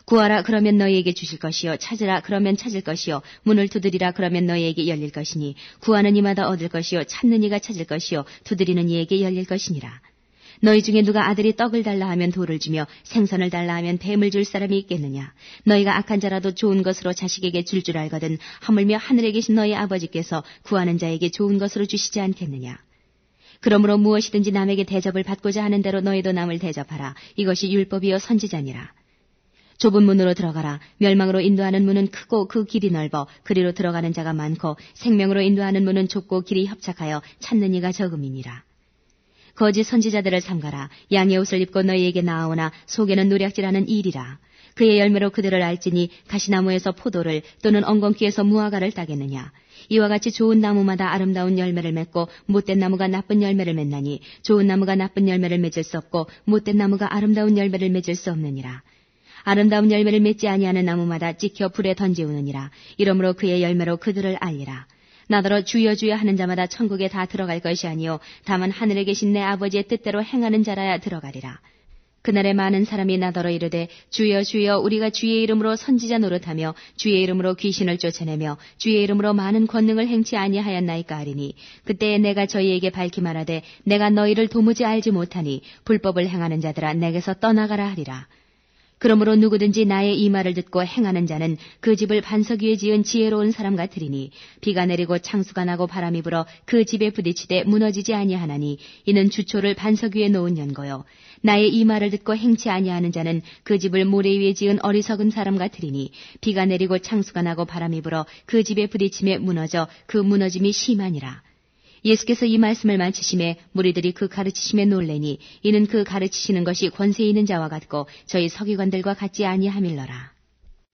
구하라 그러면 너희에게 주실 것이요 찾으라 그러면 찾을 것이요 문을 두드리라 그러면 너희에게 열릴 것이니 구하는 이마다 얻을 것이요 찾는 이가 찾을 것이요 두드리는 이에게 열릴 것이니라. 너희 중에 누가 아들이 떡을 달라 하면 돌을 주며 생선을 달라 하면 뱀을 줄 사람이 있겠느냐. 너희가 악한 자라도 좋은 것으로 자식에게 줄 줄 알거든 하물며 하늘에 계신 너희 아버지께서 구하는 자에게 좋은 것으로 주시지 않겠느냐. 그러므로 무엇이든지 남에게 대접을 받고자 하는 대로 너희도 남을 대접하라. 이것이 율법이요 선지자니라. 좁은 문으로 들어가라. 멸망으로 인도하는 문은 크고 그 길이 넓어 그리로 들어가는 자가 많고 생명으로 인도하는 문은 좁고 길이 협착하여 찾는 이가 적음이니라. 거짓 선지자들을 삼가라. 양의 옷을 입고 너희에게 나아오나 속에는 노략질하는 일이라. 그의 열매로 그들을 알지니 가시나무에서 포도를 또는 엉겅퀴에서 무화과를 따겠느냐. 이와 같이 좋은 나무마다 아름다운 열매를 맺고 못된 나무가 나쁜 열매를 맺나니 좋은 나무가 나쁜 열매를 맺을 수 없고 못된 나무가 아름다운 열매를 맺을 수 없느니라. 아름다운 열매를 맺지 아니하는 나무마다 찍혀 불에 던지우느니라. 이러므로 그의 열매로 그들을 알리라. 나더러 주여 주여 하는 자마다 천국에 다 들어갈 것이 아니요 다만 하늘에 계신 내 아버지의 뜻대로 행하는 자라야 들어가리라. 그날에 많은 사람이 나더러 이르되 주여 주여 우리가 주의 이름으로 선지자 노릇하며 주의 이름으로 귀신을 쫓아내며 주의 이름으로 많은 권능을 행치 아니하였나이까 하리니 그때에 내가 저희에게 밝히 말하되 내가 너희를 도무지 알지 못하니 불법을 행하는 자들아 내게서 떠나가라 하리라. 그러므로 누구든지 나의 이 말을 듣고 행하는 자는 그 집을 반석 위에 지은 지혜로운 사람 같으리니 비가 내리고 창수가 나고 바람이 불어 그 집에 부딪히되 무너지지 아니하나니 이는 주초를 반석 위에 놓은 연고요. 나의 이 말을 듣고 행치 아니하는 자는 그 집을 모래 위에 지은 어리석은 사람 같으리니 비가 내리고 창수가 나고 바람이 불어 그 집에 부딪힘에 무너져 그 무너짐이 심하니라. 예수께서 이 말씀을 마치심에 무리들이 그 가르치심에 놀래니 이는 그 가르치시는 것이 권세 있는 자와 같고 저희 서기관들과 같지 아니함일러라.